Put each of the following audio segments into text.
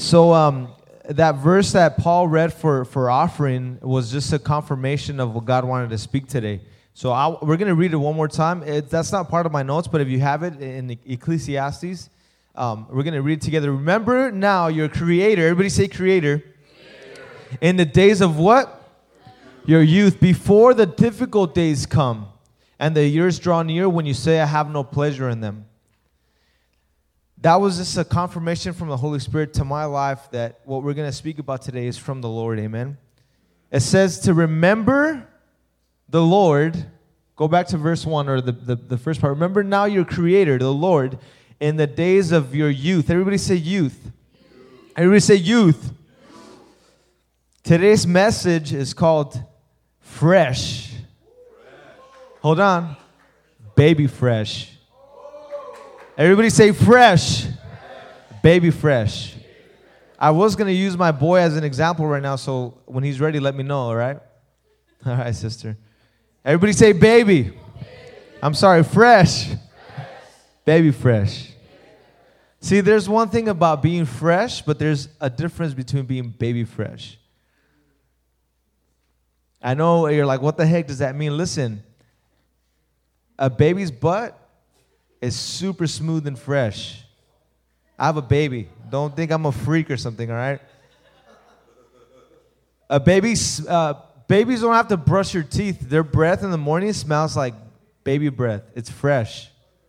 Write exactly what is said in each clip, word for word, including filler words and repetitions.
So um, that verse that Paul read for, for offering was just a confirmation of what God wanted to speak today. So I'll, we're going to read it one more time. It, that's not part of my notes, but if you have it in Ecclesiastes, um, we're going to read it together. Remember now your Creator. Everybody say Creator. Creator. In the days of what? Your youth. Before the difficult days come and the years draw near when you say, I have no pleasure in them. That was just a confirmation from the Holy Spirit to my life that what we're going to speak about today is from the Lord. Amen. It says to remember the Lord. Go back to verse one or the, the, the first part. Remember now your Creator, the Lord, in the days of your youth. Everybody say youth. youth. Everybody say youth. youth. Today's message is called Fresh. fresh. Hold on. Baby fresh. Everybody say fresh. fresh. Baby fresh. I was going to use my boy as an example right now, so when he's ready, let me know, all right? All right, sister. Everybody say baby. baby. I'm sorry, fresh. fresh. Baby fresh. See, there's one thing about being fresh, but there's a difference between being baby fresh. I know you're like, what the heck does that mean? Listen, a baby's butt is super smooth and fresh. I have a baby. Don't think I'm a freak or something, all right? A baby's, uh, babies don't have to brush your teeth. Their breath in the morning smells like baby breath. It's fresh.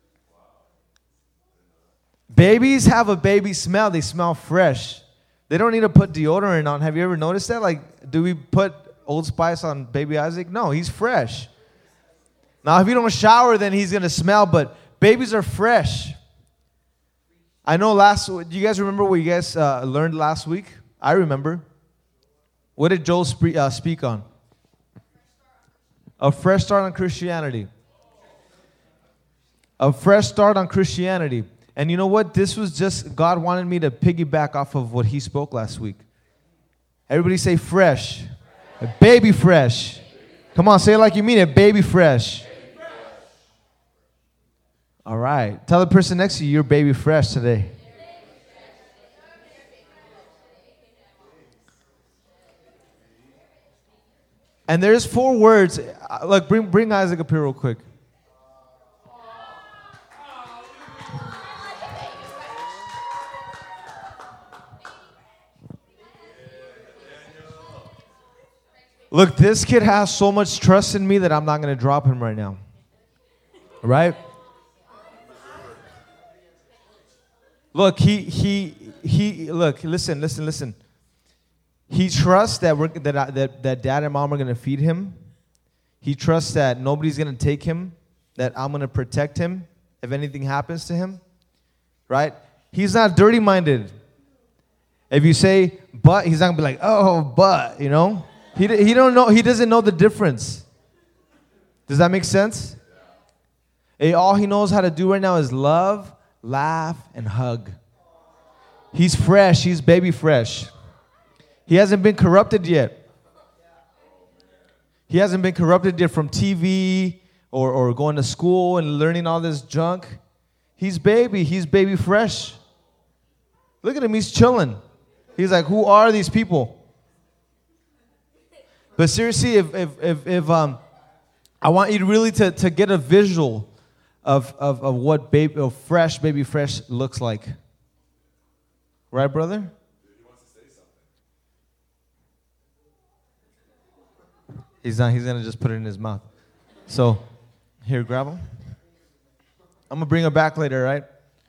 Babies have a baby smell. They smell fresh. They don't need to put deodorant on. Have you ever noticed that? Like, do we put Old Spice on baby Isaac? No, he's fresh. Now, if you don't shower, then he's going to smell, but babies are fresh. I know last, do you guys remember what you guys uh, learned last week? I remember. What did Joel spe- uh, speak on? A fresh start on Christianity. A fresh start on Christianity. And you know what? This was just, God wanted me to piggyback off of what he spoke last week. Everybody say fresh. A baby fresh. Come on, say it like you mean it. Baby fresh. All right. Tell the person next to you, you're baby fresh today. And there's four words. Look, bring bring Isaac up here real quick. Look, this kid has so much trust in me that I'm not going to drop him right now. Right? Look, he he he. Look, listen, listen, listen. He trusts that we're that I, that that dad and mom are gonna feed him. He trusts that nobody's gonna take him. That I'm gonna protect him if anything happens to him. Right? He's not dirty-minded. If you say but, he's not gonna be like, oh, but, you know. He he don't know. He doesn't know the difference. Does that make sense? Hey, all he knows how to do right now is love, laugh, and hug. He's fresh. He's baby fresh. He hasn't been corrupted yet. He hasn't been corrupted yet from T V or, or going to school and learning all this junk. He's baby. He's baby fresh. Look at him. He's chilling. He's like, who are these people? But seriously, if if if, if um, I want you to really to, to get a visual of, of, of what baby, of fresh, baby fresh looks like. Right, brother? Dude, he wants to say something. He's not, he's going to just put it in his mouth. So, here, grab him. I'm going to bring him back later, right?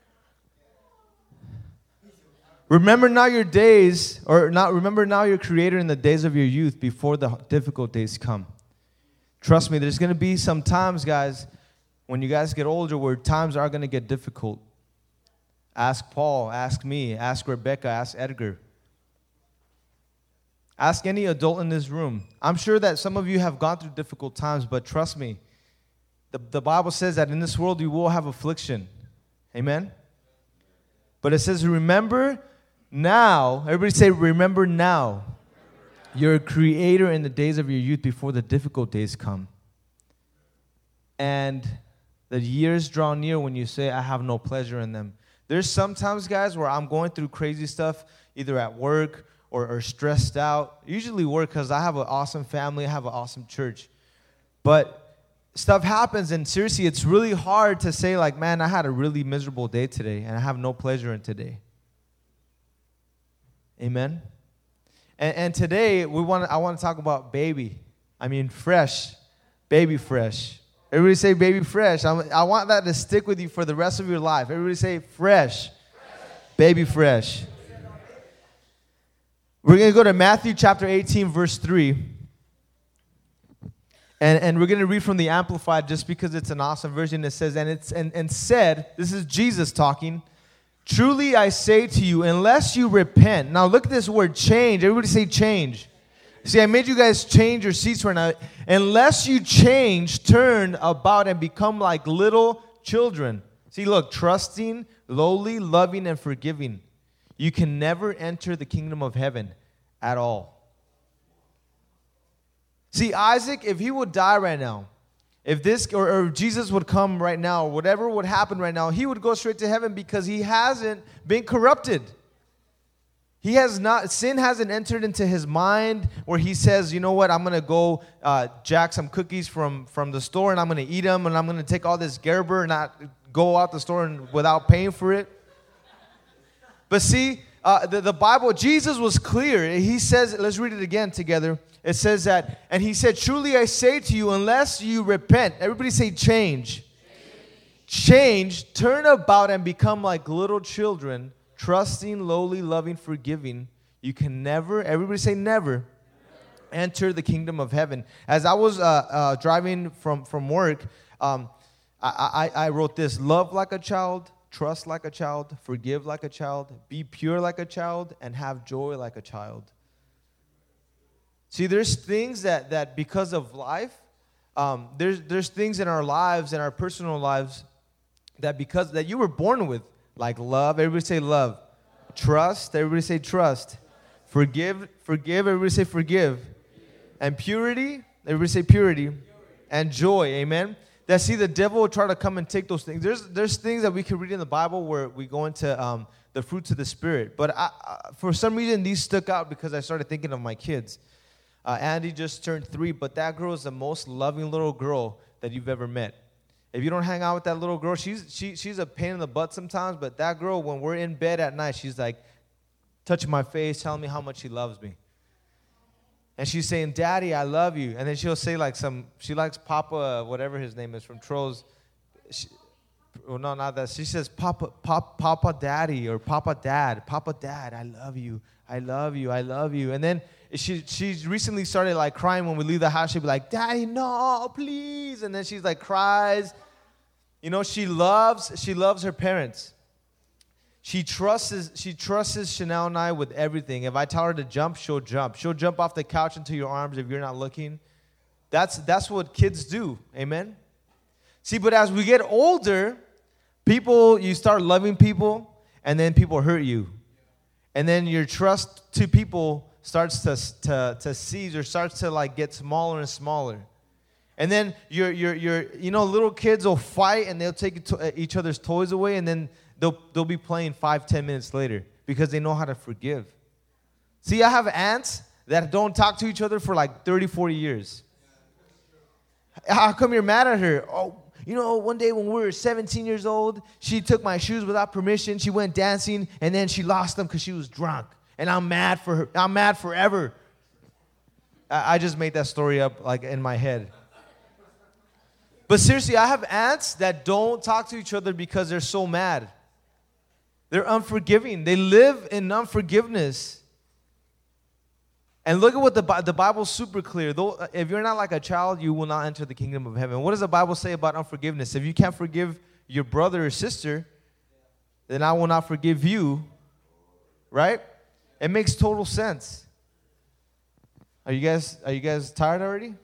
Remember now your days, or not remember now your Creator in the days of your youth before the difficult days come. Trust me, there's going to be some times, guys, when you guys get older where times are going to get difficult. Ask Paul, ask me, ask Rebecca, ask Edgar. Ask any adult in this room. I'm sure that some of you have gone through difficult times, but trust me, the, the Bible says that in this world you will have affliction. Amen? But it says, remember now, everybody say, remember now, your Creator in the days of your youth before the difficult days come. And the years draw near when you say, I have no pleasure in them. There's sometimes, guys, where I'm going through crazy stuff. either at work or, or stressed out. Usually work because I have an awesome family. I have an awesome church. But stuff happens, and seriously, it's really hard to say, like, man, I had a really miserable day today, and I have no pleasure in today. Amen? And, and today, we want I want to talk about baby. I mean, fresh. Baby fresh. Everybody say baby fresh. I'm, I want that to stick with you for the rest of your life. Everybody say fresh. fresh. Baby fresh. We're going to go to Matthew chapter eighteen, verse three. And, and we're going to read from the Amplified just because it's an awesome version. It says, and, it's, and, and said, this is Jesus talking, truly I say to you, unless you repent. Now look at this word, change. Everybody say change. See, I made you guys change your seats right now. Unless you change, turn about and become like little children. See, look, trusting, lowly, loving, and forgiving. You can never enter the kingdom of heaven at all. See, Isaac, if he would die right now, if this, or, or Jesus would come right now, or whatever would happen right now, he would go straight to heaven because he hasn't been corrupted. He has not, sin hasn't entered into his mind where he says, you know what, I'm going to go uh, jack some cookies from, from the store and I'm going to eat them and I'm going to take all this Gerber and not go out the store and, without paying for it. But see, uh, the, the Bible, Jesus was clear. He says, let's read it again together. It says that, and he said, truly I say to you, unless you repent, everybody say change. Change, change turn about and become like little children, trusting, lowly, loving, forgiving, you can never, everybody say never, enter the kingdom of heaven. As I was uh, uh, driving from, from work, um, I, I, I wrote this, love like a child, trust like a child, forgive like a child, be pure like a child, and have joy like a child. See, there's things that, that because of life, um, there's, there's things in our lives, in our personal lives, that because that you were born with. Like love, everybody say love. Trust, everybody say trust. Forgive, forgive, everybody say forgive. And purity, everybody say purity. And joy, amen. That see, the devil will try to come and take those things. There's there's things that we can read in the Bible where we go into um, the fruits of the Spirit. But I, I, for some reason, these stuck out because I started thinking of my kids. Uh, Andy just turned three, but that girl is the most loving little girl that you've ever met. If you don't hang out with that little girl, she's she she's a pain in the butt sometimes, but that girl, when we're in bed at night, she's like touching my face, telling me how much she loves me. And she's saying, Daddy, I love you. And then she'll say like some, she likes Papa, whatever his name is, from Trolls. She, well, no, not that. She says, Papa, Papa, Papa Daddy, or Papa Dad, Papa Dad, I love you, I love you, I love you. And then she she's recently started like crying when we leave the house. She'll be like, Daddy, no, please. And then she's like cries. You know, she loves, she loves her parents. She trusts, she trusts Chanel and I with everything. If I tell her to jump, she'll jump. She'll jump off the couch into your arms if you're not looking. That's, that's what kids do. Amen? See, but as we get older, people, you start loving people, and then people hurt you. And then your trust to people starts to, to, to cease or starts to like get smaller and smaller. And then you're, you're, you're, you know, little kids will fight and they'll take each other's toys away, and then they'll, they'll be playing five, ten minutes later because they know how to forgive. See, I have aunts that don't talk to each other for like thirty, forty years. How come you're mad at her? Oh, you know, one day when we were seventeen years old, she took my shoes without permission. She went dancing, and then she lost them because she was drunk. And I'm mad for her. I'm mad forever. I, I just made that story up like in my head. But seriously, I have aunts that don't talk to each other because they're so mad. They're unforgiving. They live in unforgiveness. And look at what the, the Bible's super clear. Though, if you're not like a child, you will not enter the kingdom of heaven. What does the Bible say about unforgiveness? If you can't forgive your brother or sister, then I will not forgive you. Right? It makes total sense. Are you guys, are you guys tired already?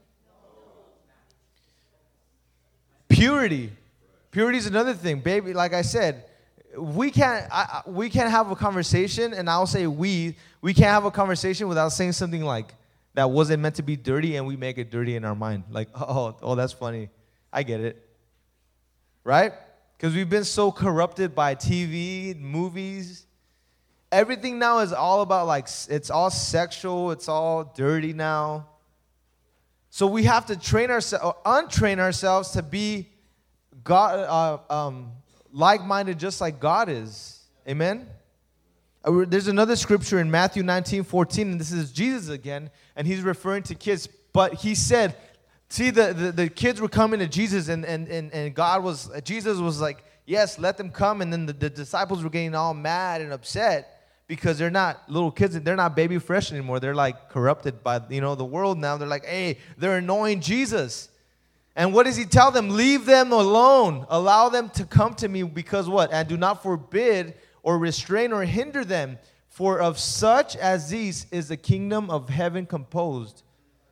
Purity. Purity is another thing. Baby, like I said, we can't I, we can't have a conversation, and I'll say we, we can't have a conversation without saying something like, that wasn't meant to be dirty, and we make it dirty in our mind. Like, oh, oh, that's funny. I get it. Right? Because we've been so corrupted by T V, movies, everything now is all about like, it's all sexual. It's all dirty now. So we have to train ourselves, untrain ourselves to be God, uh, um, like-minded, just like God is. Amen. Uh, there's another scripture in Matthew nineteen fourteen, and this is Jesus again, and he's referring to kids. But he said, see, the, the, the kids were coming to Jesus, and, and, and, and God was, Jesus was like, yes, let them come. And then the, the disciples were getting all mad and upset because they're not little kids. They're not baby fresh anymore. They're like corrupted by, you know, the world now. They're like, hey, they're annoying Jesus. And what does he tell them? Leave them alone. Allow them to come to me because what? And do not forbid or restrain or hinder them. For of such as these is the kingdom of heaven composed.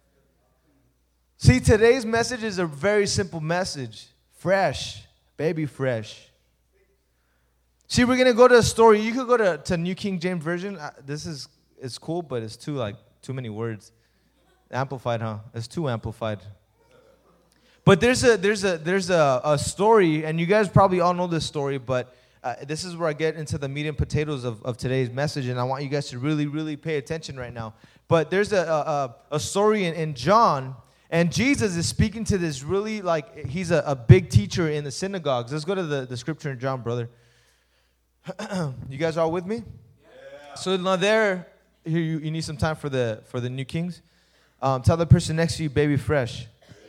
See, today's message is a very simple message. Fresh. Baby fresh. See, we're going to go to a story. You could go to, to New King James Version. Uh, this is it's cool, but it's too, like, too many words. Amplified, huh? It's too amplified. But there's a there's a there's a, a story, and you guys probably all know this story, but uh, this is where I get into the meat and potatoes of, of today's message, and I want you guys to really, really pay attention right now. But there's a a, a story in, in John, and Jesus is speaking to this really, like, he's a, a big teacher in the synagogues. Let's go to the, the scripture in John, brother. You guys all with me? Yeah. So now there, here you, you need some time for the for the New Kings. Um, tell the person next to you, baby fresh.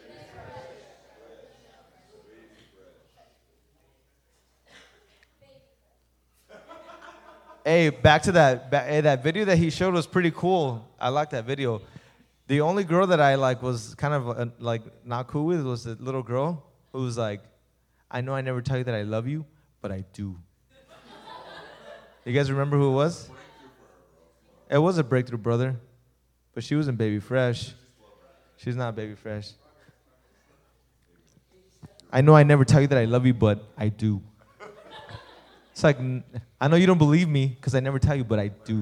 Hey, back to that. Back, hey, that video that he showed was pretty cool. I like that video. The only girl that I like was kind of uh, like not cool with was the little girl who was like, I know I never tell you that I love you, but I do. You guys remember who it was? It was a breakthrough, brother. But she wasn't baby fresh. She's not baby fresh. I know I never tell you that I love you, but I do. It's like, I know you don't believe me because I never tell you, but I do.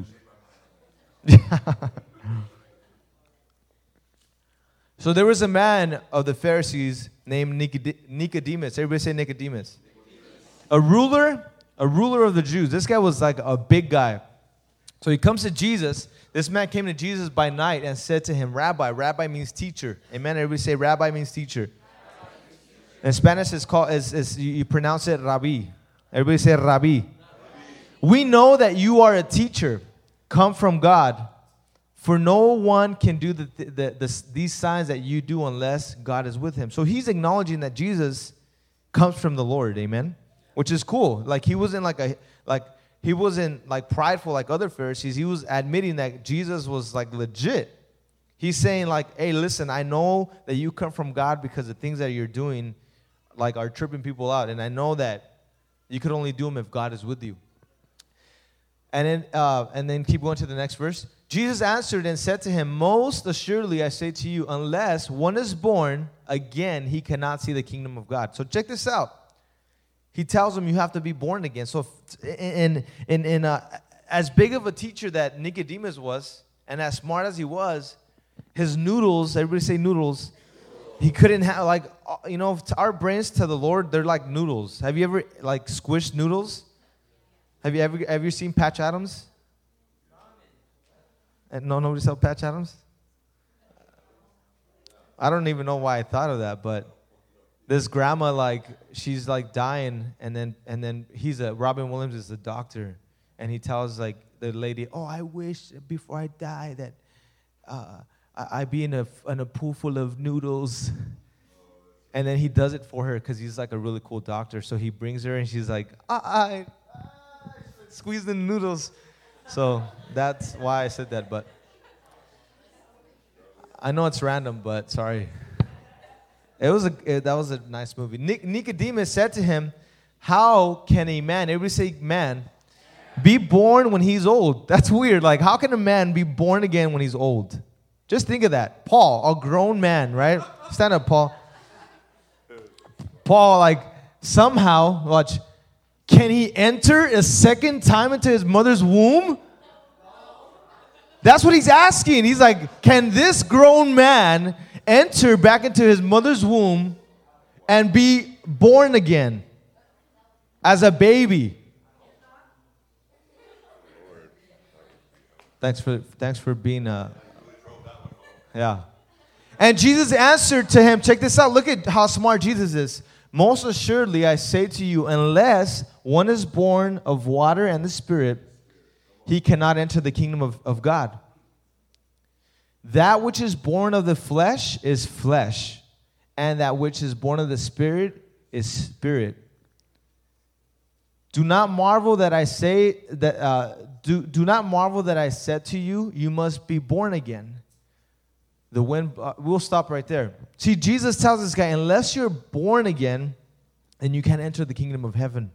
So there was a man of the Pharisees named Nicodemus. Everybody say Nicodemus. A ruler, a ruler of the Jews. This guy was like a big guy. So he comes to Jesus. This man came to Jesus by night and said to him, Rabbi. Rabbi means teacher. Amen. Everybody say Rabbi means teacher. In Spanish, it's called, is, is, you pronounce it Rabbi. Everybody say Rabbi. Rabbi. We know that you are a teacher, come from God. For no one can do the, the, the, these signs that you do unless God is with him. So he's acknowledging that Jesus comes from the Lord. Amen. Which is cool. Like he wasn't like a like he wasn't like prideful like other Pharisees. He was admitting that Jesus was like legit. He's saying like, hey, listen, I know that you come from God because the things that you're doing like are tripping people out. And I know that you could only do them if God is with you. And then uh, and then keep going to the next verse. Jesus answered and said to him, most assuredly I say to you, unless one is born again, he cannot see the kingdom of God. So check this out. He tells him you have to be born again. So in in in uh, as big of a teacher that Nicodemus was, and as smart as he was, his noodles, everybody say noodles, he couldn't have, like, you know, to our brains to the Lord, they're like noodles. Have you ever, like, squished noodles? Have you ever, have you seen Patch Adams? And no, nobody saw Patch Adams? I don't even know why I thought of that, but this grandma, like, she's, like, dying, and then, and then he's a, Robin Williams is the doctor, and he tells, like, the lady, oh, I wish before I die that uh, I, I be in a, in a pool full of noodles. And then he does it for her because he's, like, a really cool doctor. So he brings her, and she's like, I, I, I squeeze the noodles. So that's why I said that, but I know it's random, but sorry. It was a it, that was a nice movie. Nic- Nicodemus said to him, how can a man, everybody say man, be born when he's old? That's weird. Like, how can a man be born again when he's old? Just think of that. Paul, a grown man, right? Stand up, Paul. Paul, like, somehow, watch, can he enter a second time into his mother's womb? That's what he's asking. He's like, can this grown man enter back into his mother's womb and be born again as a baby? Thanks for thanks for being uh yeah. And Jesus answered to him, check this out. Look at how smart Jesus is. Most assuredly, I say to you, unless one is born of water and the Spirit, he cannot enter the kingdom of, of God. That which is born of the flesh is flesh, and that which is born of the Spirit is spirit. Do not marvel that I say that. Uh, do do not marvel that I said to you, you must be born again. The wind. Uh, we'll stop right there. See, Jesus tells this guy, unless you're born again, then you can't enter the kingdom of heaven.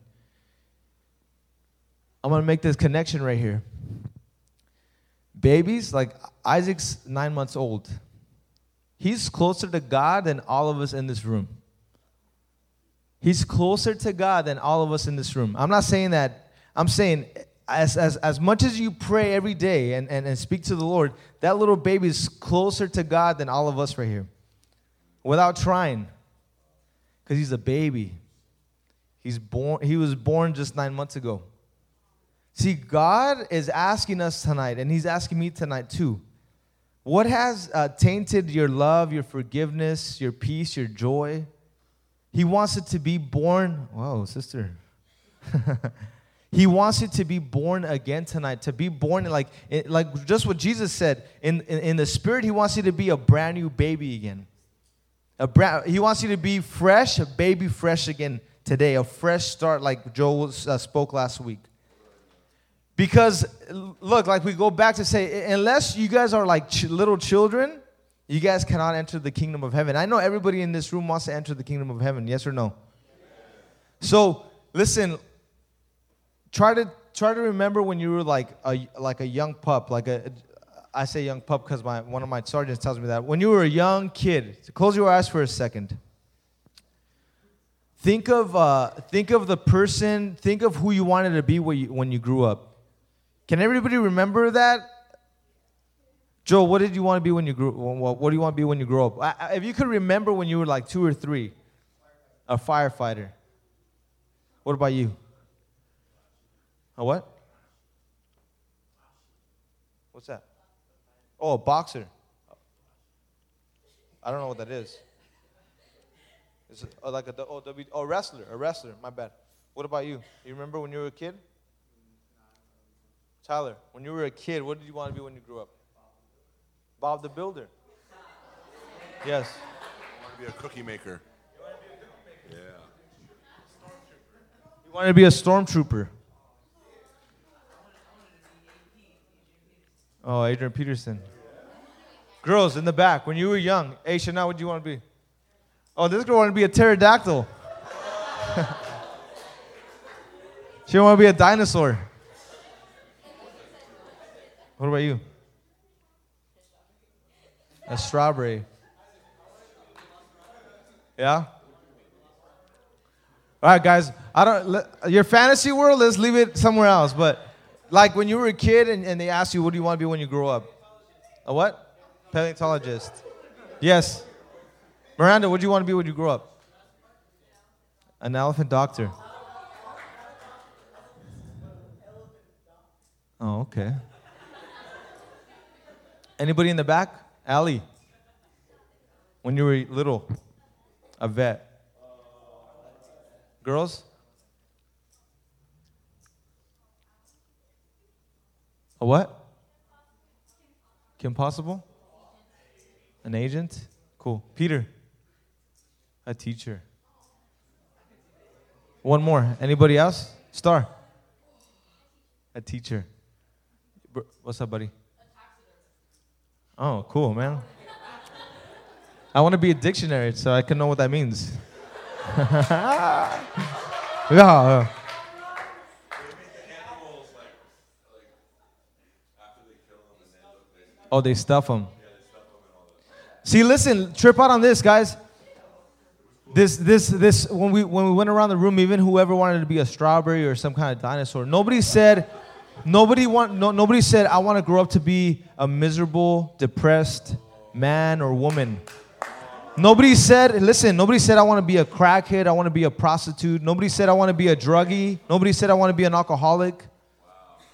I'm gonna make this connection right here. Babies, like Isaac's nine months old. He's closer to God than all of us in this room. He's closer to God than all of us in this room. I'm not saying that. I'm saying as as, as much as you pray every day and, and, and speak to the Lord, that little baby is closer to God than all of us right here. Without trying. Because he's a baby. He's born. He was born just nine months ago. See, God is asking us tonight, and he's asking me tonight too. What has uh, tainted your love, your forgiveness, your peace, your joy? He wants it to be born. Whoa, sister. He wants it to be born again tonight. To be born like, like just what Jesus said. In, in, in the Spirit, he wants you to be a brand new baby again. A brand, he wants you to be fresh, a baby fresh again today. A fresh start like Joel uh, spoke last week. Because, look, like we go back to say, unless you guys are like ch- little children, you guys cannot enter the kingdom of heaven. I know everybody in this room wants to enter the kingdom of heaven. Yes or no? So, listen, try to try to remember when you were like a like a young pup. Like a, I say young pup because my one of my sergeants tells me that. When you were a young kid, so close your eyes for a second. Think of uh, think of the person. Think of who you wanted to be when you, when you grew up. Can everybody remember that? Joe, what did you want to be when you grew up? What do you want to be when you grow up? I, if you could remember when you were like two or three, a firefighter. What about you? A what? What's that? Oh, a boxer. I don't know what that is. Is it like a oh, w, oh wrestler, a wrestler. My bad. What about you? You remember when you were a kid? Tyler, when you were a kid, what did you want to be when you grew up? Bob the Builder. Yes. I want to be a cookie maker. Yeah. You wanted to be a stormtrooper. Oh, Adrian Peterson. Girls in the back, when you were young, hey, Shana, what did you want to be? Oh, this girl wanted to be a pterodactyl. She wanted to be a dinosaur. What about you? A strawberry. Yeah? All right, guys. I don't. Let, your fantasy world, let's leave it somewhere else. But like when you were a kid and, and they asked you, what do you want to be when you grow up? A what? Paleontologist. Yes. Miranda, what do you want to be when you grow up? An elephant doctor. Oh, okay. Anybody in the back? Allie. When you were little, a vet. Girls? A what? Kim Possible? An agent? Cool. Peter? A teacher. One more. Anybody else? Star? A teacher. What's up, buddy? Oh, cool, man. I want to be a dictionary so I can know what that means. Yeah. Oh, they stuff them. See, listen, trip out on this, guys. This, this, this. When we when we went around the room, even whoever wanted to be a strawberry or some kind of dinosaur, nobody said. Nobody want no, nobody said I want to grow up to be a miserable, depressed man or woman. Nobody said, listen, nobody said I want to be a crackhead, I want to be a prostitute. Nobody said I want to be a druggie. Nobody said I want to be an alcoholic.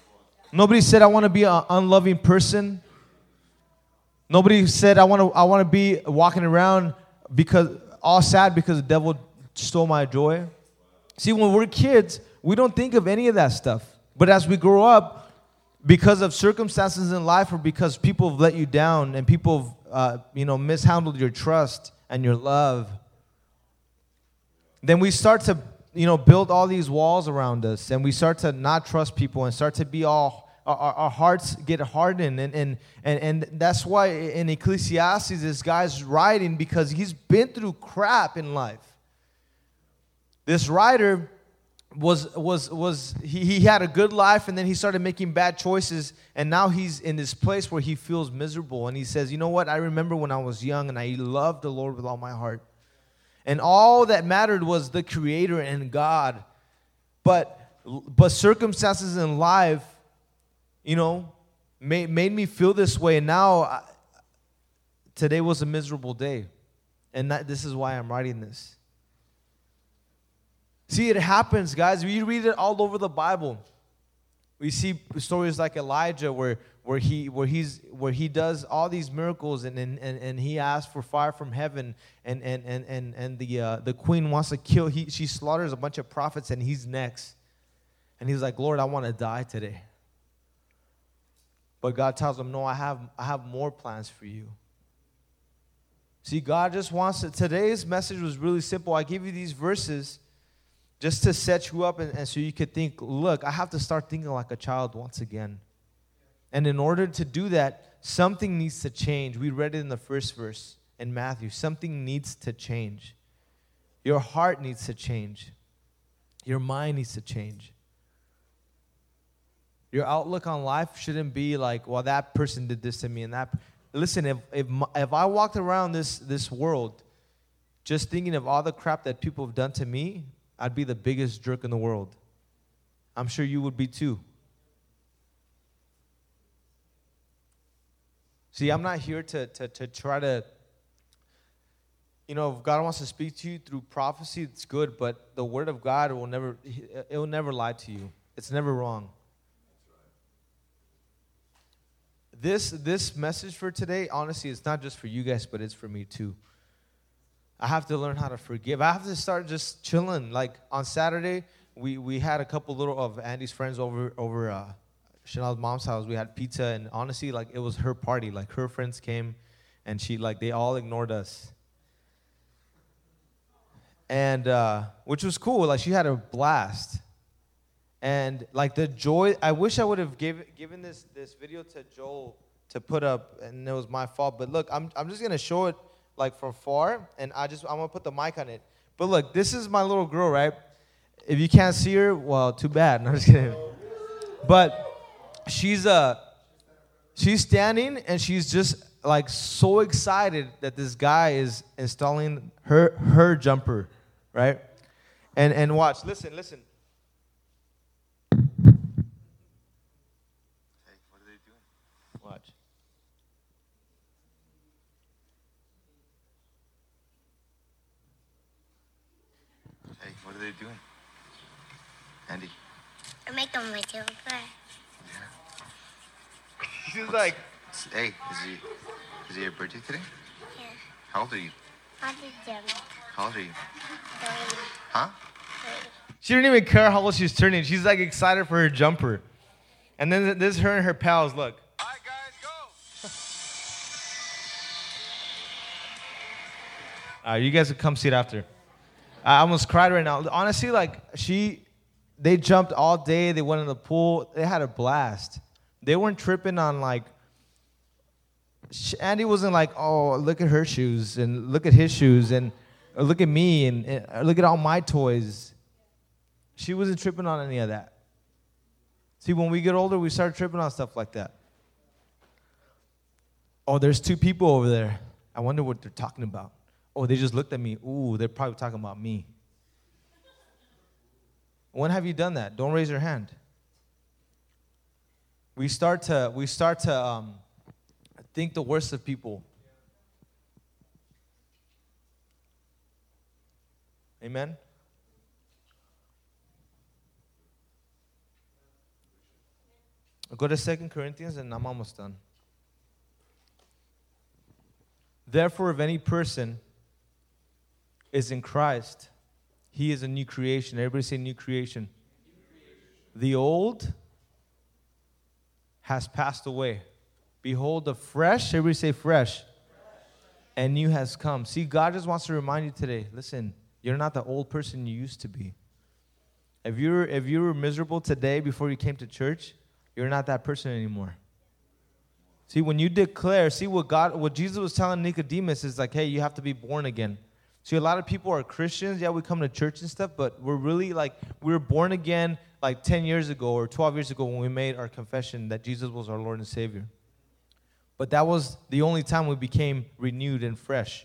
Nobody said I want to be an unloving person. Nobody said I want to I want to be walking around because all sad because the devil stole my joy. See, when we're kids, we don't think of any of that stuff. But as we grow up, because of circumstances in life or because people have let you down and people have, uh, you know, mishandled your trust and your love, then we start to, you know, build all these walls around us, and we start to not trust people and start to be all, our, our hearts get hardened. And, and, and, and that's why in Ecclesiastes, this guy's writing because he's been through crap in life. This writer was, was, was he, he had a good life, and then he started making bad choices, and now he's in this place where he feels miserable. And he says, you know what, I remember when I was young, and I loved the Lord with all my heart. And all that mattered was the Creator and God. But, but circumstances in life, you know, made, made me feel this way. And now, I, today was a miserable day. And that, this is why I'm writing this. See, it happens, guys. We read it all over the Bible. We see stories like Elijah where, where, he, where, he's, where he does all these miracles, and, and, and he asks for fire from heaven, and, and, and, and, and the, uh, the queen wants to kill. He, she slaughters a bunch of prophets, and he's next. And he's like, Lord, I want to die today. But God tells him, no, I have, I have more plans for you. See, God just wants to. Today's message was really simple. I give you these verses just to set you up, and, and so you could think, look, I have to start thinking like a child once again. And in order to do that, something needs to change. We read it in the first verse in Matthew. Something needs to change. Your heart needs to change. Your mind needs to change. Your outlook on life shouldn't be like, well, that person did this to me and that. Listen, if if, if I walked around this, this world just thinking of all the crap that people have done to me, I'd be the biggest jerk in the world. I'm sure you would be too. See, I'm not here to, to, to try to, you know, if God wants to speak to you through prophecy, it's good, but the word of God will never, it will never lie to you. It's never wrong. This, this message for today, honestly, it's not just for you guys, but it's for me too. I have to learn how to forgive. I have to start just chilling. Like on Saturday, we, we had a couple little of Andy's friends over over uh, Chanel's mom's house. We had pizza, and honestly, like it was her party. Like her friends came, and she like they all ignored us, and uh, which was cool. Like she had a blast, and like the joy. I wish I would have given given this this video to Joel to put up, and it was my fault. But look, I'm I'm just gonna show it like from far, and I just I'm gonna put the mic on it. But look, this is my little girl, right? If you can't see her, well, too bad. No, I'm just kidding. But she's uh she's standing, and she's just like so excited that this guy is installing her her jumper, right? And and watch, listen, listen. Hey, what are they doing? Watch. Hey, what are they doing? Andy. I make them with you. She's like, Hey, is he is it your birthday today? Yeah. How old are you? How did you How old are you? Three. Huh? Three. she didn't even care how old she's turning. She's like excited for her jumper. And then this is her and her pals, look. All right, guys, go. All right, you guys can come see it after. I almost cried right now. Honestly, like she, they jumped all day. They went in the pool. They had a blast. They weren't tripping on like, Andy wasn't like, oh, look at her shoes and look at his shoes and look at me and, and look at all my toys. She wasn't tripping on any of that. See, when we get older, we start tripping on stuff like that. Oh, there's two people over there. I wonder what they're talking about. Oh, they just looked at me. Ooh, they're probably talking about me. When have you done that? Don't raise your hand. We start to we start to um, think the worst of people. Amen. Go to Second Corinthians, and I'm almost done. Therefore, if any person is in Christ, he is a new creation. Everybody say new creation. New creation. The old has passed away. Behold, the fresh, everybody say fresh, fresh, and new has come. See, God just wants to remind you today, listen, you're not the old person you used to be. If you're if you were miserable today before you came to church, you're not that person anymore. See, when you declare, see what God, what Jesus was telling Nicodemus is like, hey, you have to be born again. See, a lot of people are Christians. Yeah, we come to church and stuff, but we're really like, we were born again like ten years ago or twelve years ago when we made our confession that Jesus was our Lord and Savior. But that was the only time we became renewed and fresh.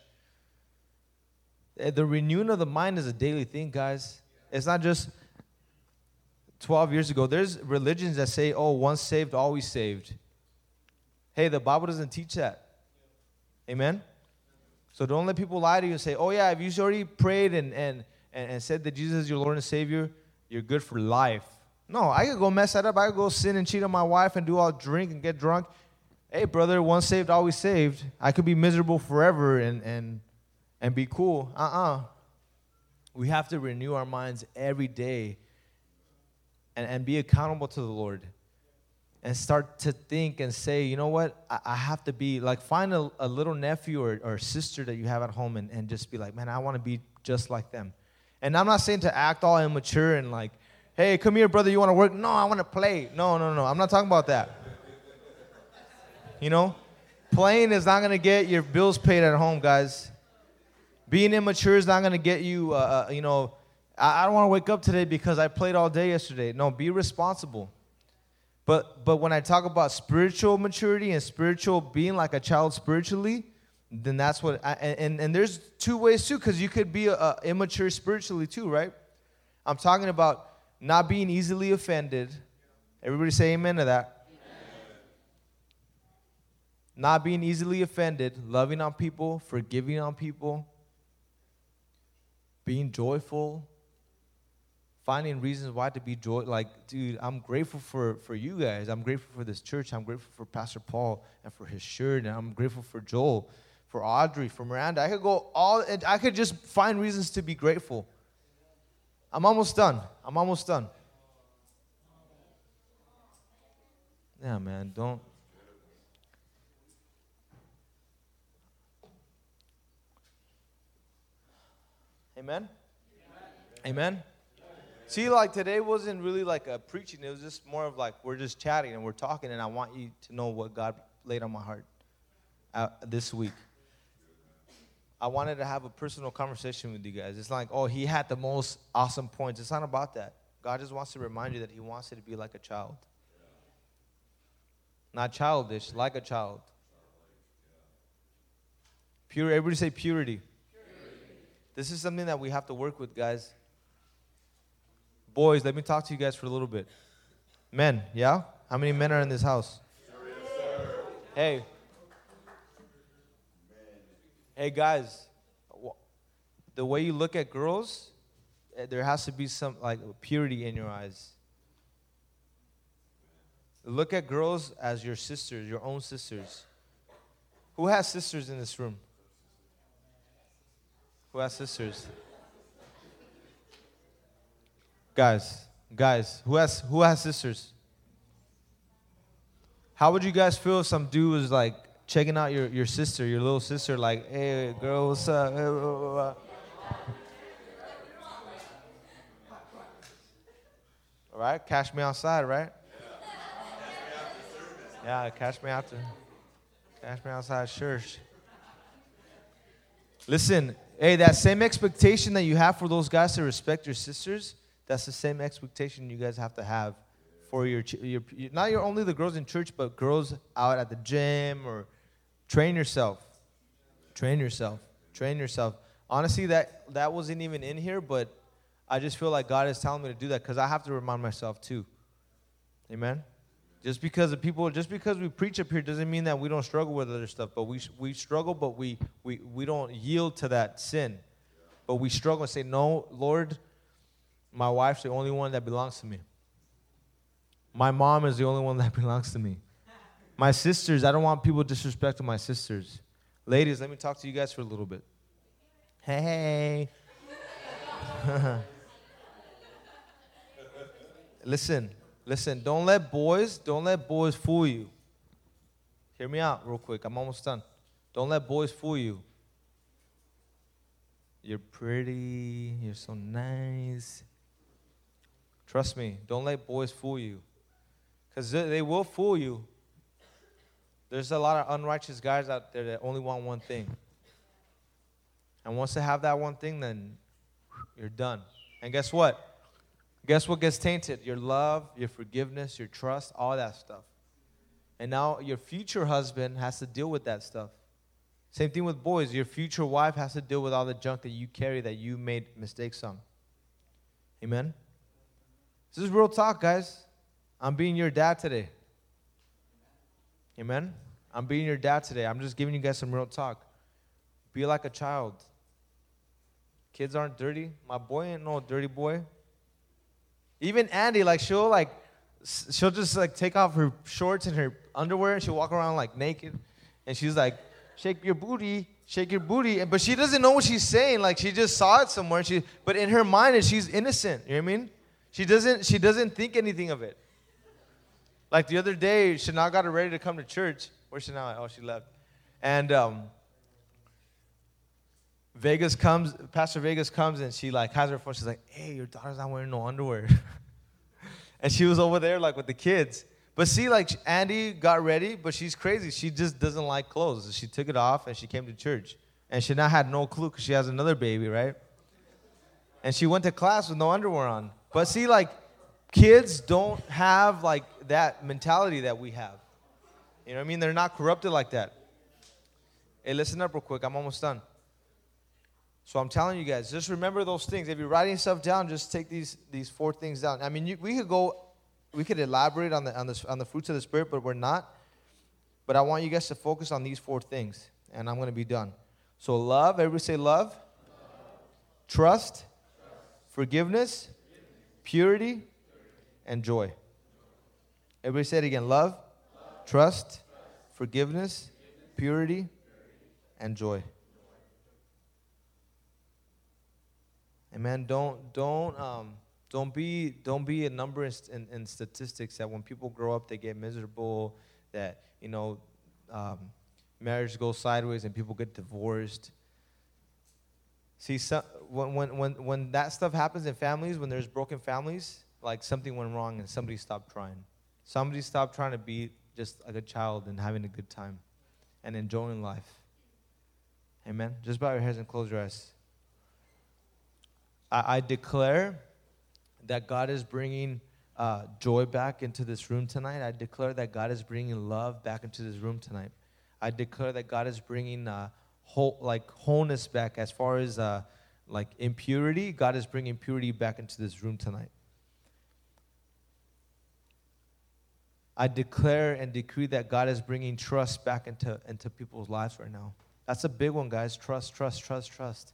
The renewing of the mind is a daily thing, guys. It's not just twelve years ago. There's religions that say, oh, once saved, always saved. Hey, the Bible doesn't teach that. Amen? So don't let people lie to you and say, oh, yeah, if you've already prayed and, and, and, and said that Jesus is your Lord and Savior, you're good for life. No, I could go mess that up. I could go sin and cheat on my wife and do all drink and get drunk. Hey, brother, once saved, always saved. I could be miserable forever and, and, and be cool. Uh-uh. We have to renew our minds every day and, and be accountable to the Lord. And start to think and say, you know what, I, I have to be, like find a, a little nephew or, or sister that you have at home and, and just be like, man, I want to be just like them. And I'm not saying to act all immature and like, hey, come here, brother, you want to work? No, I want to play. No, no, no, I'm not talking about that. You know, playing is not going to get your bills paid at home, guys. Being immature is not going to get you, uh, uh, you know, I, I don't want to wake up today because I played all day yesterday. No, be responsible. But but when I talk about spiritual maturity and spiritual being like a child spiritually, then that's what, I, and, and there's two ways too, because you could be a, a immature spiritually too, right? I'm talking about not being easily offended. Everybody say amen to that. Amen. Not being easily offended, loving on people, forgiving on people, being joyful, finding reasons why to be joy. Like, dude, I'm grateful for, for you guys. I'm grateful for this church. I'm grateful for Pastor Paul and for his shirt. And I'm grateful for Joel, for Audrey, for Miranda. I could go all, I could just find reasons to be grateful. I'm almost done. I'm almost done. Yeah, man, don't. Amen? Amen? Amen? See, like today wasn't really like a preaching. It was just more of like we're just chatting and we're talking, and I want you to know what God laid on my heart uh, this week. I wanted to have a personal conversation with you guys. It's like, oh, he had the most awesome points. It's not about that. God just wants to remind you that he wants you to be like a child. Not childish, like a child. Pure. Everybody say purity. Purity. This is something that we have to work with, guys. Boys, let me talk to you guys for a little bit. Men, yeah? How many men are in this house? Hey. Hey, guys. The way you look at girls, there has to be some, like, purity in your eyes. Look at girls as your sisters, your own sisters. Who has sisters in this room? Who has sisters? Guys, guys, who has who has sisters? How would you guys feel if some dude was like checking out your, your sister, your little sister, like, hey, girl, what's up? Hey, blah, blah, blah. All right, cash me outside, right? Yeah, cash me out to, cash me outside church. Listen, hey, that same expectation that you have for those guys to respect your sisters, that's the same expectation you guys have to have for your, your, your not your only the girls in church, but girls out at the gym. Or train yourself. Train yourself. Train yourself. Honestly, that, that wasn't even in here, but I just feel like God is telling me to do that because I have to remind myself too. Amen? Just because the people, just because we preach up here doesn't mean that we don't struggle with other stuff. But we we struggle, but we we, we don't yield to that sin. But we struggle and say, no, Lord, my wife's the only one that belongs to me. My mom is the only one that belongs to me. My sisters, I don't want people disrespecting my sisters. Ladies, let me talk to you guys for a little bit. Hey. Listen, listen, don't let boys, don't let boys fool you. Hear me out real quick. I'm almost done. Don't let boys fool you. You're pretty, you're so nice. Trust me, don't let boys fool you. Because they will fool you. There's a lot of unrighteous guys out there that only want one thing. And once they have that one thing, then you're done. And guess what? Guess what gets tainted? Your love, your forgiveness, your trust, all that stuff. And now your future husband has to deal with that stuff. Same thing with boys. Your future wife has to deal with all the junk that you carry that you made mistakes on. Amen? This is real talk, guys. I'm being your dad today. Amen? I'm being your dad today. I'm just giving you guys some real talk. Be like a child. Kids aren't dirty. My boy ain't no dirty boy. Even Andy, like she'll like, she'll just like take off her shorts and her underwear and she'll walk around like naked. And she's like, shake your booty, shake your booty. But she doesn't know what she's saying. Like she just saw it somewhere. She, but in her mind, she's innocent. You know what I mean? She doesn't, she doesn't think anything of it. Like the other day, Chanel got her ready to come to church. Where's Chanel at? Oh, she left. And um, Vegas comes, Pastor Vegas comes, and she like has her phone. She's like, hey, your daughter's not wearing no underwear. And she was over there like with the kids. But see, like Andy got ready, but she's crazy. She just doesn't like clothes. She took it off, and she came to church. And Chanel had no clue because she has another baby, right? And she went to class with no underwear on. But see, like, kids don't have, like, that mentality that we have. You know what I mean? They're not corrupted like that. Hey, listen up real quick. I'm almost done. So I'm telling you guys, just remember those things. If you're writing stuff down, just take these these four things down. I mean, you, we could go, we could elaborate on the on the on the fruits of the Spirit, but we're not. But I want you guys to focus on these four things, and I'm going to be done. So love. Everybody say love. Love. Trust. Trust. Forgiveness. Purity and joy. Everybody say it again. Love, Love. Trust, Trust. Forgiveness, Forgiveness. Purity, Purity, and joy. Amen. Don't don't um don't be don't be a number in, in, in statistics that when people grow up they get miserable, that you know um, marriage goes sideways and people get divorced. See, so, when, when, when, when that stuff happens in families, when there's broken families, like something went wrong and somebody stopped trying. Somebody stopped trying to be just like a child and having a good time and enjoying life. Amen? Just bow your heads and close your eyes. I, I declare that God is bringing uh, joy back into this room tonight. I declare that God is bringing love back into this room tonight. I declare that God is bringing uh, whole, like wholeness back as far as uh, like impurity. God is bringing purity back into this room tonight. I declare and decree that God is bringing trust back into, into people's lives right now. That's a big one, guys. Trust, trust, trust, trust.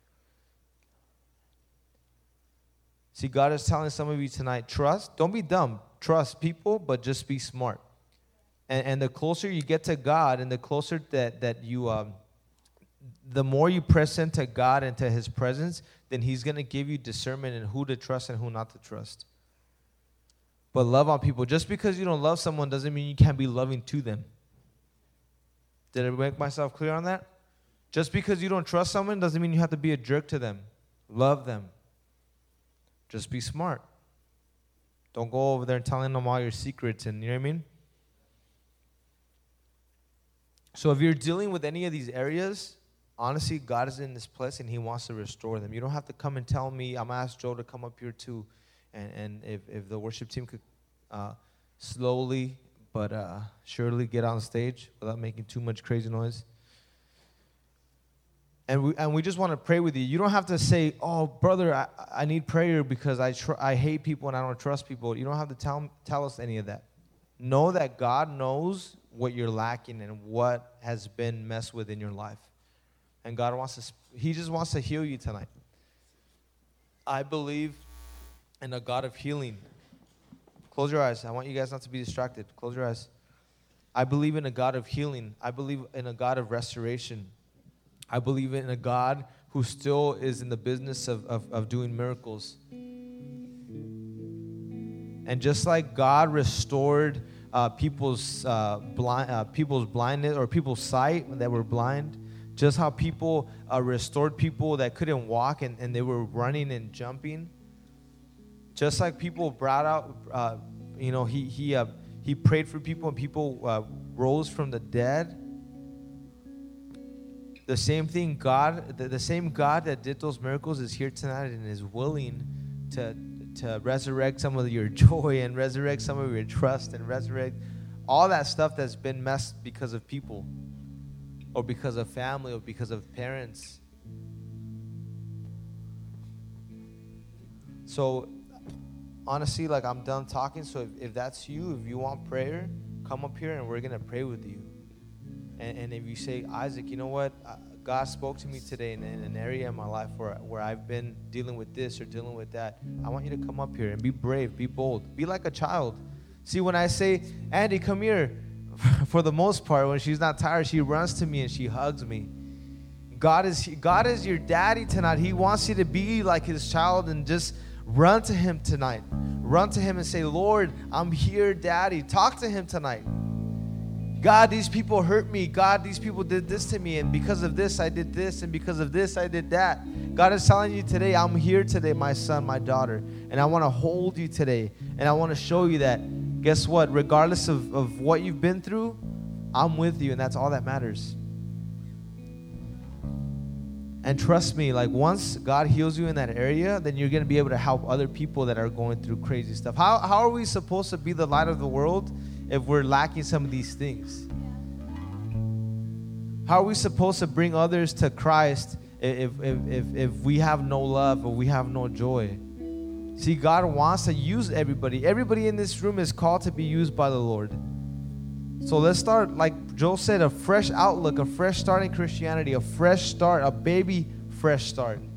See, God is telling some of you tonight, trust. Don't be dumb. Trust people, but just be smart. And, and the closer you get to God and the closer that, that you, um, the more you press into God, into His presence, then He's going to give you discernment in who to trust and who not to trust. But love on people. Just because you don't love someone doesn't mean you can't be loving to them. Did I make myself clear on that? Just because you don't trust someone doesn't mean you have to be a jerk to them. Love them. Just be smart. Don't go over there and telling them all your secrets and, you know what I mean? So if you're dealing with any of these areas, honestly, God is in this place and He wants to restore them. You don't have to come and tell me. I'm going to ask Joe to come up here too. And, and if, if the worship team could uh, slowly but uh, surely get on stage without making too much crazy noise. And we, and we just want to pray with you. You don't have to say, oh, brother, I, I need prayer because I tr- I hate people and I don't trust people. You don't have to tell, tell us any of that. Know that God knows what you're lacking and what has been messed with in your life. And God wants to, He just wants to heal you tonight. I believe in a God of healing. Close your eyes. I want you guys not to be distracted. Close your eyes. I believe in a God of healing. I believe in a God of restoration. I believe in a God who still is in the business of, of, of doing miracles. And just like God restored uh, people's uh, blind, uh, people's blindness or people's sight that were blind, just how people uh, restored people that couldn't walk and, and they were running and jumping. Just like people brought out, uh, you know, he he uh, he prayed for people and people uh, rose from the dead. The same thing, God, the, the same God that did those miracles is here tonight and is willing to to resurrect some of your joy and resurrect some of your trust and resurrect all that stuff that's been messed because of people or because of family or because of parents. So honestly, like, I'm done talking. So if, if that's you, if you want prayer, come up here and we're going to pray with you. And, and if you say, Isaac, you know what? Uh, God spoke to me today in, in an area in my life where, where I've been dealing with this or dealing with that. I want you to come up here and be brave, be bold, be like a child. See, when I say, Andy, come here, for the most part, when she's not tired, she runs to me and she hugs me. God is, God is your daddy tonight. He wants you to be like his child and just run to him tonight. Run to him and say, Lord, I'm here, Daddy. Talk to him tonight. God, these people hurt me. God, these people did this to me. And because of this, I did this. And because of this, I did that. God is telling you today, I'm here today, my son, my daughter. And I want to hold you today. And I want to show you that, guess what? Regardless of, of what you've been through, I'm with you. And that's all that matters. And trust me, like, once God heals you in that area, then you're going to be able to help other people that are going through crazy stuff. How, how are we supposed to be the light of the world if we're lacking some of these things? How are we supposed to bring others to Christ if, if, if, if we have no love or we have no joy? See, God wants to use everybody. Everybody in this room is called to be used by the Lord. So let's start, like Joel said, a fresh outlook, a fresh start in Christianity, a fresh start, a baby fresh start.